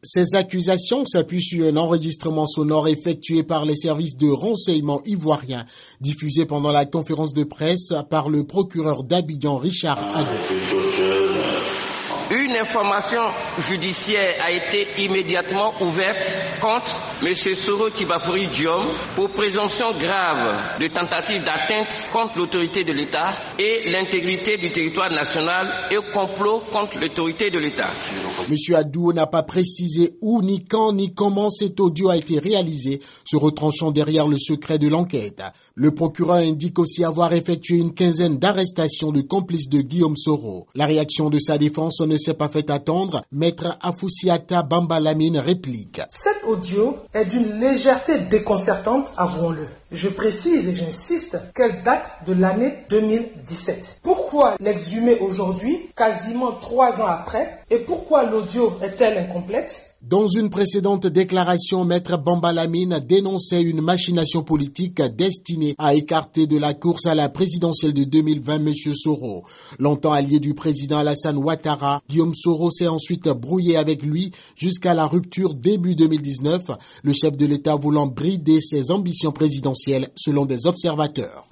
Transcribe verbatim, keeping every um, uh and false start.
Ces accusations s'appuient sur un enregistrement sonore effectué par les services de renseignement ivoiriens, diffusé pendant la conférence de presse par le procureur d'Abidjan, Richard Adou. Une information judiciaire a été immédiatement ouverte contre M. Soro Kibafouri Diom pour présomption grave de tentative d'atteinte contre l'autorité de l'État et l'intégrité du territoire national et complot contre l'autorité de l'État. M. Adou n'a pas précisé où, ni quand, ni comment cet audio a été réalisé, se retranchant derrière le secret de l'enquête. Le procureur indique aussi avoir effectué une quinzaine d'arrestations de complices de Guillaume Soro. La réaction de sa défense ne s'est pas fait attendre. Maître Afoussiata Bambalamine réplique. Cet audio est d'une légèreté déconcertante, avouons-le. Je précise et j'insiste qu'elle date de l'année deux mille dix-sept. Pourquoi l'exhumer aujourd'hui, quasiment trois ans après, et pourquoi l'audio est-elle incomplète ? Dans une précédente déclaration, Maître Bambalamine dénonçait une machination politique destinée à écarter de la course à la présidentielle de deux mille vingt M. Soro. Longtemps allié du président Alassane Ouattara, Guillaume Soro s'est ensuite brouillé avec lui jusqu'à la rupture début deux mille dix-neuf, le chef de l'État voulant brider ses ambitions présidentielles selon des observateurs.